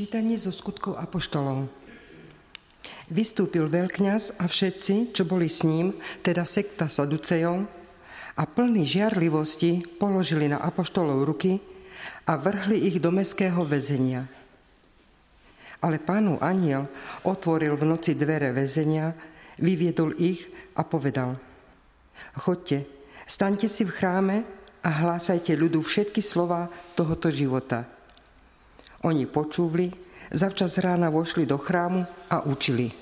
Čítanie zo skutkov apoštolov. Vystúpil veľkňaz a všetci, čo boli s ním, teda sekta Saducejov, a plní žiarlivosti položili na apoštolov ruky a vrhli ich do mestského väzenia. Ale Pánov anjel otvoril v noci dvere väzenia, vyviedol ich a povedal: Choďte, staňte si v chráme a hlásajte ľudu všetky slová tohoto života. Oni počúvli, zavčas rána vošli do chrámu a učili.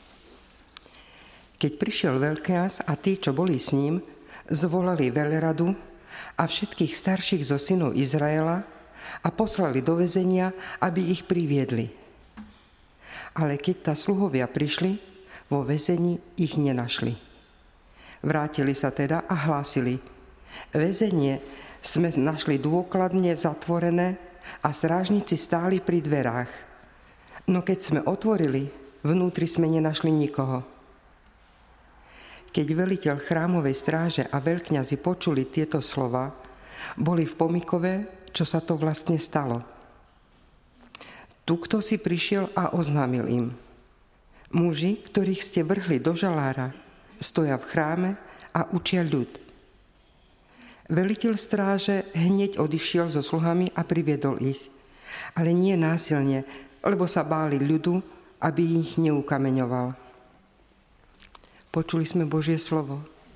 Keď prišiel veľkňaz a tí, čo boli s ním, zvolali veľradu a všetkých starších zo synov Izraela a poslali do väzenia, aby ich priviedli. Ale keď sluhovia prišli, vo väzení ich nenašli. Vrátili sa teda a hlásili: Väzenie sme našli dôkladne zatvorené a strážnici stáli pri dverách. No keď sme otvorili, vnútri sme nenašli nikoho. Keď veliteľ chrámovej stráže a veľkňazi počuli tieto slova, boli v pomykove, čo sa to vlastne stalo. Tu kto si prišiel a oznámil im: Muži, ktorých ste vrhli do žalára, stoja v chráme a učia ľud. Veliteľ stráže hneď odišiel so sluhami a priviedol ich, ale nie násilne, lebo sa báli ľudu, aby ich neukameňoval. Počuli sme Božie slovo.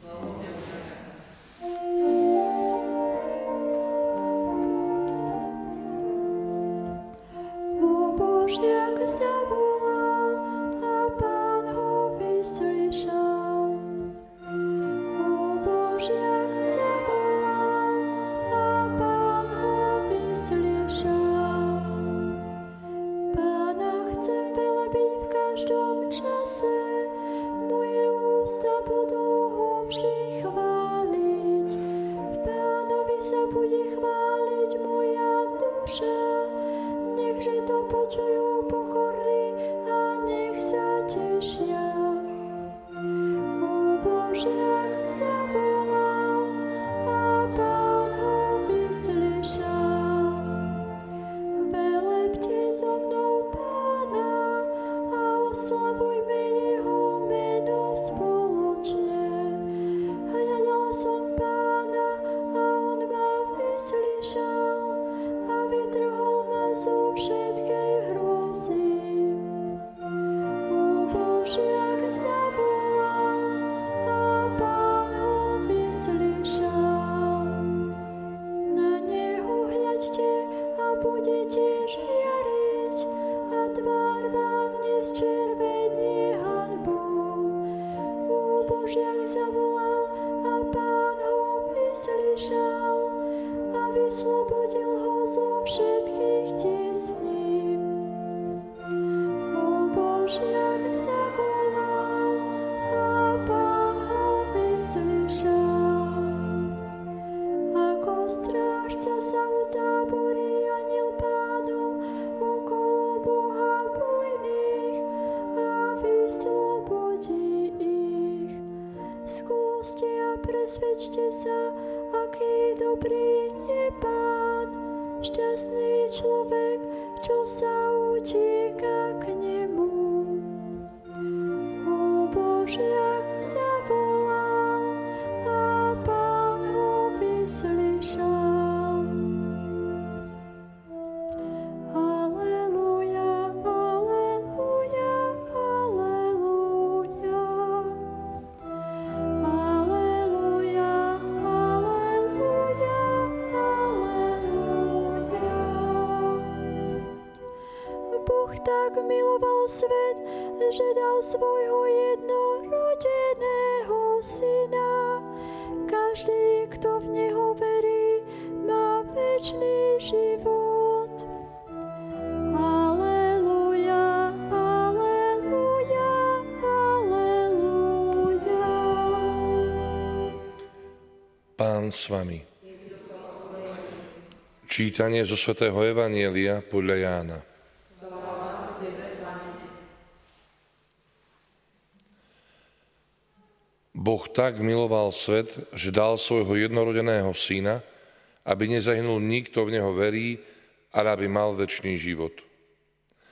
Presvedčte sa, aký dobrý je Pán, šťastný človek, čo sa utíka k nemu. O Bože, jak zavolal a Pán ho vyslyšal. Aleluja, aleluja, aleluja. Tak miloval svet, že dal svojho jednorodeného syna. Každý, kto v neho verí, má večný život. Aleluja, aleluja, aleluja. Pán s vami. Čítanie zo svätého Evanjelia podľa Jána. Boh tak miloval svet, že dal svojho jednorodeného syna, aby nezahynul nikto v neho verí, ale aby mal večný život.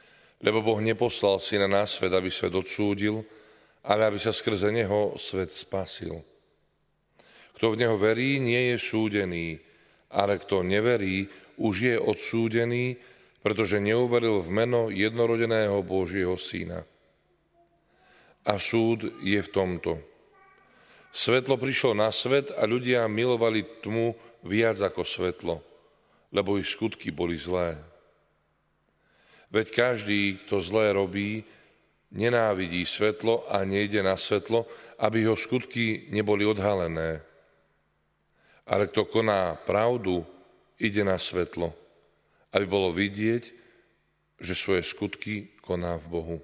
Lebo Boh neposlal syna na svet, aby svet odsúdil, ale aby sa skrze neho svet spasil. Kto v neho verí, nie je súdený, ale kto neverí, už je odsúdený, pretože neuveril v meno jednorodeného Božieho syna. A súd je v tomto. Svetlo prišlo na svet a ľudia milovali tmu viac ako svetlo, lebo ich skutky boli zlé. Veď každý, kto zlé robí, nenávidí svetlo a nejde na svetlo, aby jeho skutky neboli odhalené. Ale kto koná pravdu, ide na svetlo, aby bolo vidieť, že svoje skutky koná v Bohu.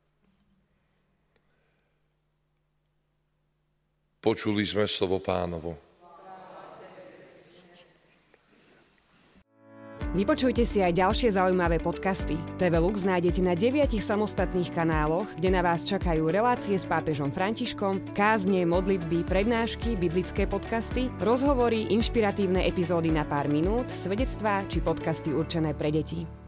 Počuli sme slovo Pánovo. Vypočujte si aj ďalšie zaujímavé podcasty. TV Lux nájdete na 9 samostatných kanáloch, kde na vás čakajú relácie s pápežom Františkom, kázne, modlitby, prednášky, biblické podcasty, rozhovory, inšpiratívne epizódy na pár minút, svedectvá či podcasty určené pre deti.